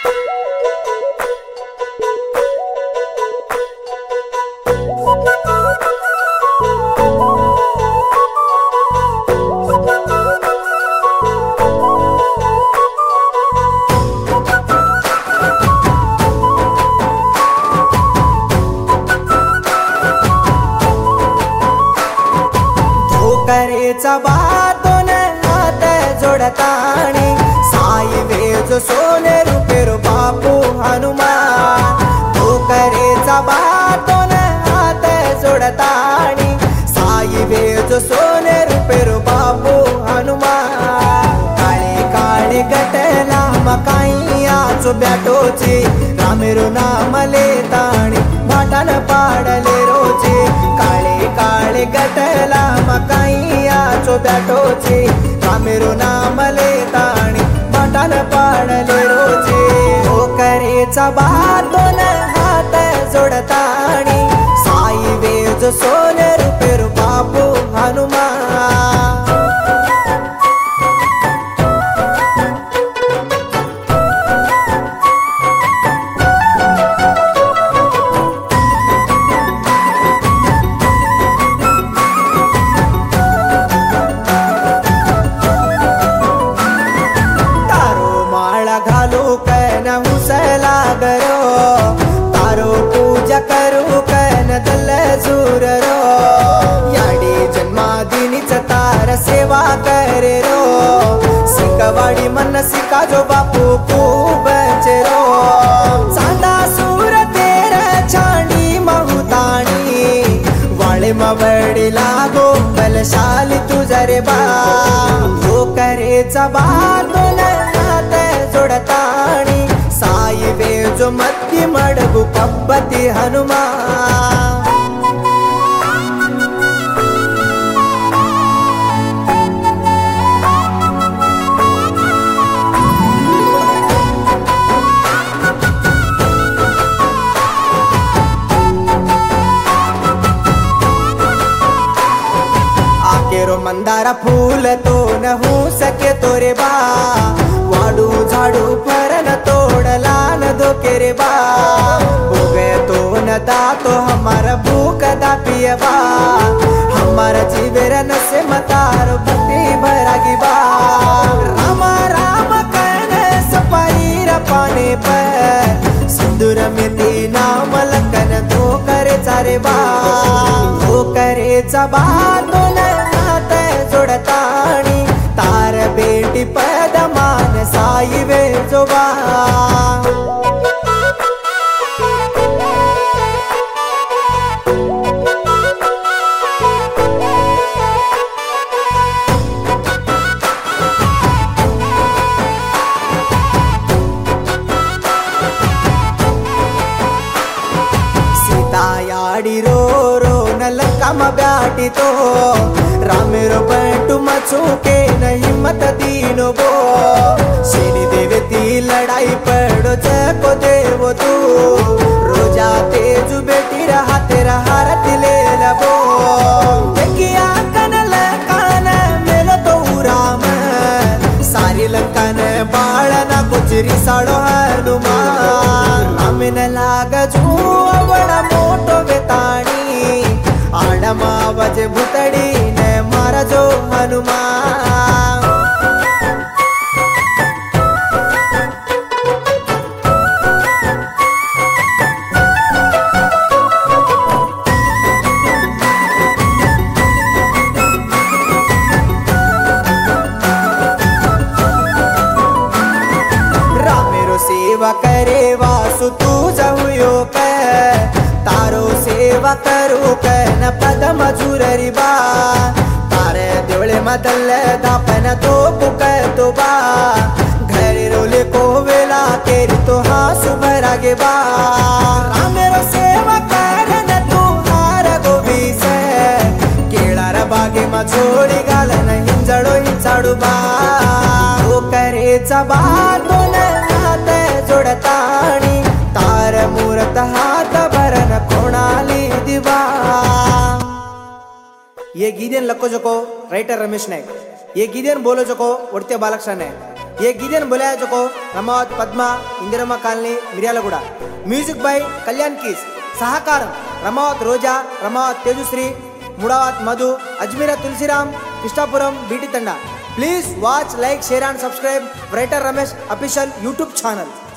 करेचा बातोन हात जोडताणी साई वेज सोने रुपेरो बापू हनुमान। तो करेचा बातोन हात जोडताणी साई वेज सोने रुपेरो बापू हनुमान। काळे काळे गटला मकाई आचो ब्याटोची रामेरो नाम लेताणी भाटान पाडले रोजी। काळे काळे गटला मकाई आचो ब्याटोची रामेरो नाम लेताणी भाटान पाडले रोजी। ओ करेचा बातोन हात जोडताणी साई वेज सोने रुपेरो बापू हनुमान। घालू कैन हुसला गरो तारो पूजा करू कैन दल झूर रो। याडी जन्मादिनीच तार सेवा करे रो। सिंगवाडी मन सिका जो बापू खूब रो। चांदा सूर तेर छांडी महुताणी वाळे मवडी लागो बलशाली तुझा रे बा। तो करेचा बातोन जोडताणी साई वेजो मध्य मडगु पब्बती हनुमान। आकेरो मंदारा फूल तो न हो सके तोरे बा। वाडू झाडू फरन तोडला न धोके रे बा। हो गए तो न दातो हमारा भूख दा पियबा। हमारा जीवेर न से मतार भक्ति भरागी बा। रामा राम कहन सपाईर पाने पर सिंदूर में तीना मलकन तो करे चारे बा। तो करेचा बातोन हात जोडताणी तार बेटी पदमान साई वेजोबा। सीता याडी रो रो न लंका म ब्याटी तो रामेरो बंटू मचूके न हिम्मत दीनो बो। शेनी देवती लड़ाई पड़ो जको देवो तू रोजा तेजु बेटी रहा तेरा हारती ले लबो। देखिया कन लंकान मेलो तो राम सारी लंकान बाळना कुचरी साड़ो हनुमान। आमिन लाग जू बड़ा मोटो बेताणी आडमा वजे भुतड़ी ने मारा जो हनुमान। रामेरो सेवा करे वासु तू जहुयो के तारो सेवा करू कैन पद मजूररी बा। तारे देवळे मदल दापन तो पुक तो बा। घरे रोले को वेला केरी तो हासु भरागे बा। रामेरो सेवा करन तू हार गोबी से केळार बागे मा छोडी घालन हिंजडो हिंचाडू बा। तो करेचा बातोन हात जोडताणी तार मूरत हात भरन कोणाली दिवा। ये गीदेन लक्को जको राइटर रमेश नायक। ये गीदेन बोलो जको वडते बालकृष्ण नायक। ये गीतेन बोलाया चको Ramavath Padma Indiramma colony Miryalaguda music by Kalyan कीस सहकारम रमावत रोजा रमावत तेजुश्री मुड़ावत मधु अजमेरा तुलसीराम कृष्णापुरम बीटी तंडा. Please watch, like, share and subscribe Writer Ramesh official YouTube channel.